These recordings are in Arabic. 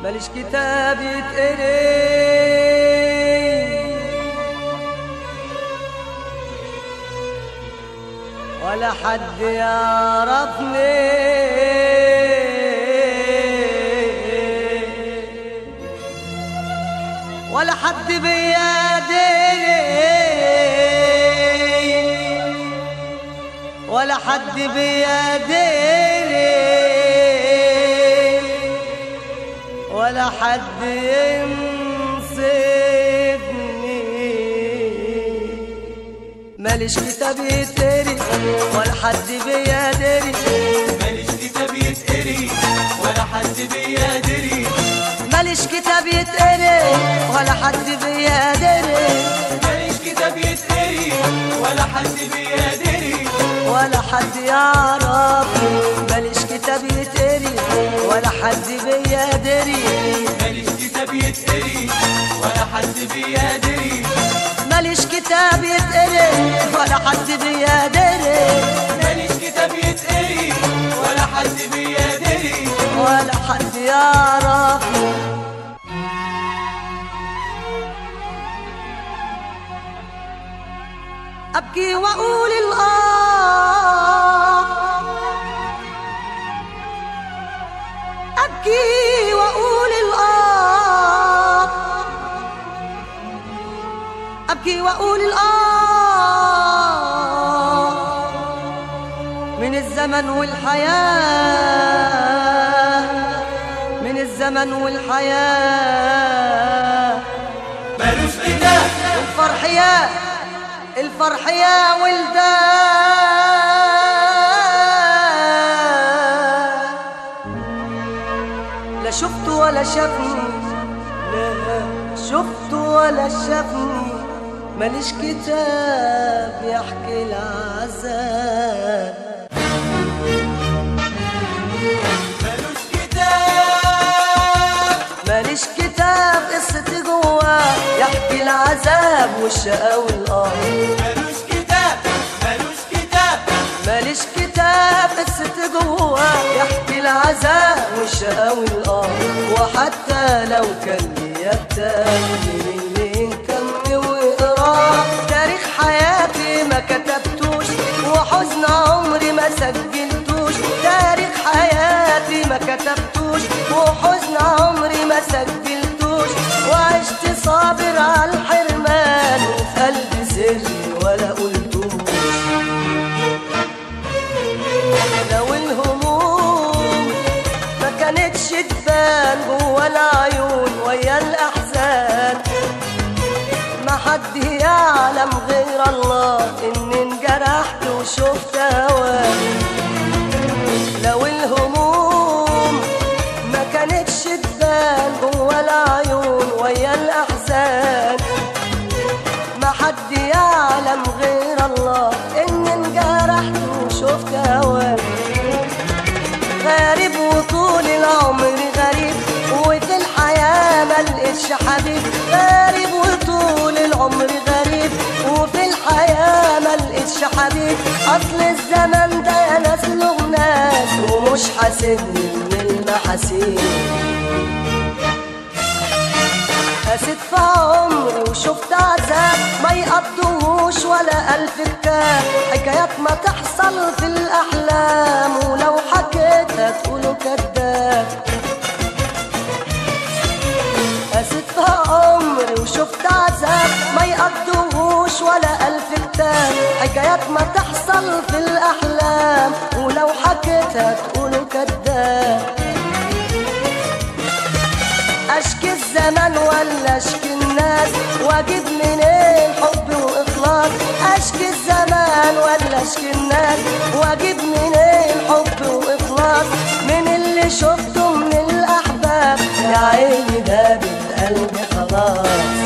ماليش كتاب يتقري ولا حد يعرفني ولا حد بيديني ولا حد بيديني ولا حد ينصفني. ماليش كتاب يتقري ولا حد بيدري ماليش كتاب يتقري ولا حد بيدري ماليش كتاب يتقري ولا حد بيدري ماليش كتاب يتقري ولا حد بيدري ولا حد يعرفني. ماليش كتاب يتقري ولا حد بيدري ماليش كتاب يتقري ولا حد بيدري ماليش كتاب يتقري ولا حد بيدري ماليش كتاب يتقري ولا حد بيدري ولا حد يعرفني. أبكي وأقول أبكي وأقول أبكي وأقول من الزمن والحياة من الزمن والحياة مالوش كتاب الفرح يا ولدان لا شفت ولا شافني لا شفت ولا شافني. ماليش كتاب يحكي العذاب ماليش كتاب قصتي جواه يحكي العذاب والشقا والقهر. ماليش كتاب قصتي جواه يحكي العذاب والشقا والقهر. وحتى لو كان ليا كتاب اللي نكمل واقراه تاريخ حياتي ما كتبتوش وحزن عمري ما سجلتوش. تاريخ حياتي ما كتبتوش وحزن عمري ما سجلتوش. وعشت صابر على الحرمان وفي قلبي سري ولا قلتوش. لو الهموم ما كانتش تبان جوا العيون ويا الأحزان ما حد يعلم غير الله إني انجرحت وشفت هواه. لو الهموم ما كانتش تبان جوا العيون ويا الأحزان ما حد يعلم غير الله إني انجرحت وشفت هواه. غريب وطول العمر غريب وفي الحياة ملقتش حبيب. غريب وطول العمر غريب وفي الحياة ملقتش حبيب. أصل الزمن ده يا ناس له ناس ومش حاسبني من المحاسيب. قست في عمري وشفت عذاب ما يقضوش ولا ألف كتاب. حكايات ما تحصل في الأحلام ولو حكيتها تقولوا كداب. قست في عمري وشفت عذاب ما يقضوش ولا ألف كتاب. حكايات ما تحصل في الأحلام ولو حكيتها تقولوا كداب. أشكي الزمن ولا أشكي الناس وأجيب منين حب وإخلاص. أشكي الزمن ولا أشكي الناس وأجيب منين حب وإخلاص. من اللي شفته من الأحباب يا عيني دابت قلبي خلاص.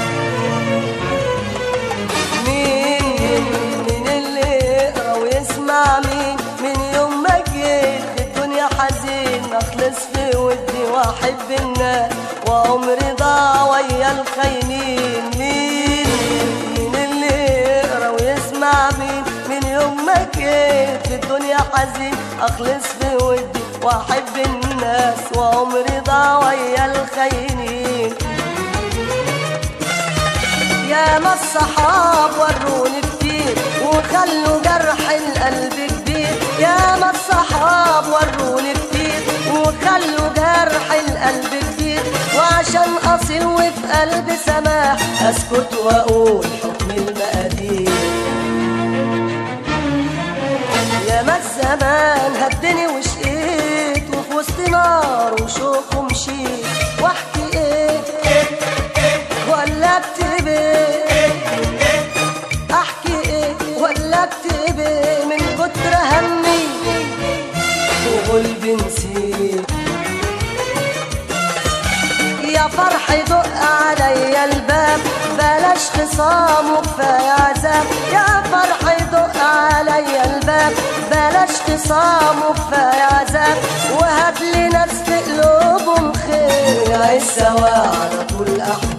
مين اللي يقرأ ويسمع من يوم ما جيت في الدنيا حزين أخلص في ودي وأحب الناس وعمري ضاع ويا الخاينين. مين اللي يقرأ ويسمع من يوم ما جيت في الدنيا حزين أخلص في ودي وأحب الناس وعمري ضاع ويا خلوا جرح القلب جديد، وعشان اصيل وفي قلبي سماح اسكت واقول حكم المقادير. يا ما الزمان هدني وشقيت، وفي وسط نار وشوق ومشيت، واحكي ايه ولا اكتب ايه؟ احكي ايه ولا اكتب ايه؟ من كتر همي وقلبي نسيت. يا فرح دق عليا الباب، بلاش خصام وكفاية عذاب. يا فرح دق عليا الباب، بلاش خصام وكفاية عذاب. وهاتلي ناس في قلوبهم خير، عيش سوا على طول أحوال.